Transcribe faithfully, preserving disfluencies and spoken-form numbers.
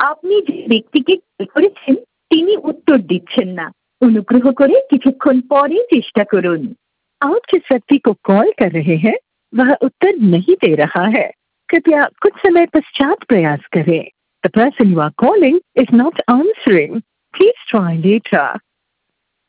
আপনি যে ব্যক্তিকে কল করেছেন তিনি উত্তর দিচ্ছেন না। অনুগ্রহ করে কিছুক্ষণ পরে চেষ্টা করুন। आप जिस व्यक्ति को कॉल कर रहे हैं वह उत्तर नहीं दे रहा है। कृपया कुछ समय पश्चात प्रयास करें। The person you are calling is not answering. Please try later.